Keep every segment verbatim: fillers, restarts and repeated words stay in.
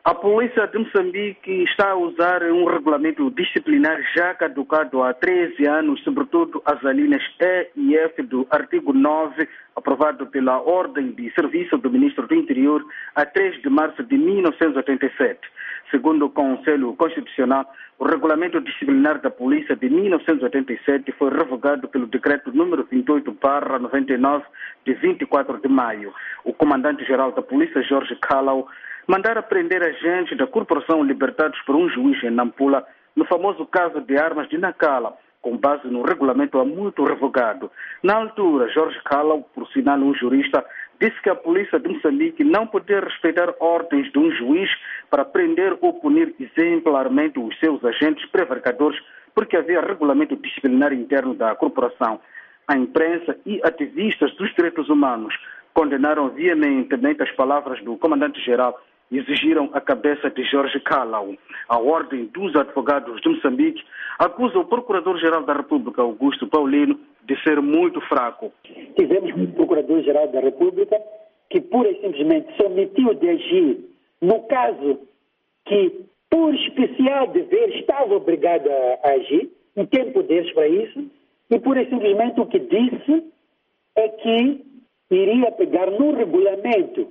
A polícia de Moçambique está a usar um regulamento disciplinar já caducado há treze anos, sobretudo as alíneas E e F do artigo nove, aprovado pela Ordem de Serviço do Ministro do Interior a três de março de mil novecentos e oitenta e sete. Segundo o Conselho Constitucional, o regulamento disciplinar da Polícia de mil novecentos e oitenta e sete foi revogado pelo decreto número vinte e oito barra noventa e nove de vinte e quatro de maio. O comandante-geral da Polícia, Jorge Callau, mandara prender agentes da corporação libertados por um juiz em Nampula no famoso caso de armas de Nacala, com base no regulamento há muito revogado. Na altura, Jorge Callau, por sinal um jurista, disse que a polícia de Moçambique não podia respeitar ordens de um juiz para prender ou punir exemplarmente os seus agentes prevaricadores, porque havia regulamento disciplinar interno da corporação. A imprensa e ativistas dos direitos humanos condenaram veementemente as palavras do comandante-geral e exigiram a cabeça de Jorge Callau. A Ordem dos Advogados de Moçambique acusa o Procurador-Geral da República, Augusto Paulino, de ser muito fraco. Tivemos um Procurador-Geral da República que pura e simplesmente se omitiu de agir no caso que, por especial dever, estava obrigado a agir e tem poderes para isso, e pura e simplesmente o que disse é que iria pegar no regulamento,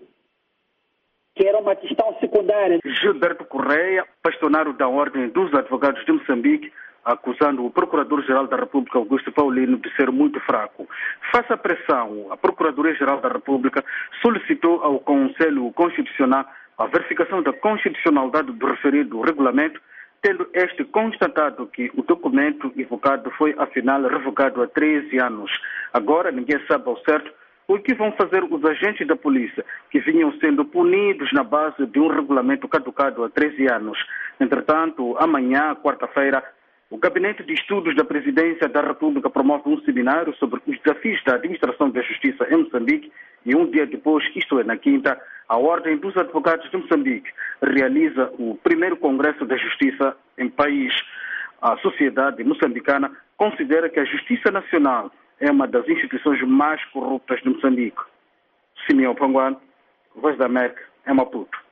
que era uma questão secundária. Gilberto Correia, bastonário da Ordem dos Advogados de Moçambique, acusando o Procurador-Geral da República, Augusto Paulino, de ser muito fraco. Face à pressão, a Procuradoria-Geral da República solicitou ao Conselho Constitucional a verificação da constitucionalidade do referido regulamento, tendo este constatado que o documento evocado foi, afinal, revogado há treze anos. Agora, ninguém sabe ao certo o que vão fazer os agentes da polícia, que vinham sendo punidos na base de um regulamento caducado há treze anos. Entretanto, amanhã, quarta-feira, o Gabinete de Estudos da Presidência da República promove um seminário sobre os desafios da administração da justiça em Moçambique e um dia depois, isto é, na quinta, a Ordem dos Advogados de Moçambique realiza o primeiro Congresso da Justiça em país. A sociedade moçambicana considera que a Justiça Nacional é uma das instituições mais corruptas de Moçambique. Simeão Panguan, Voz da América, é Maputo.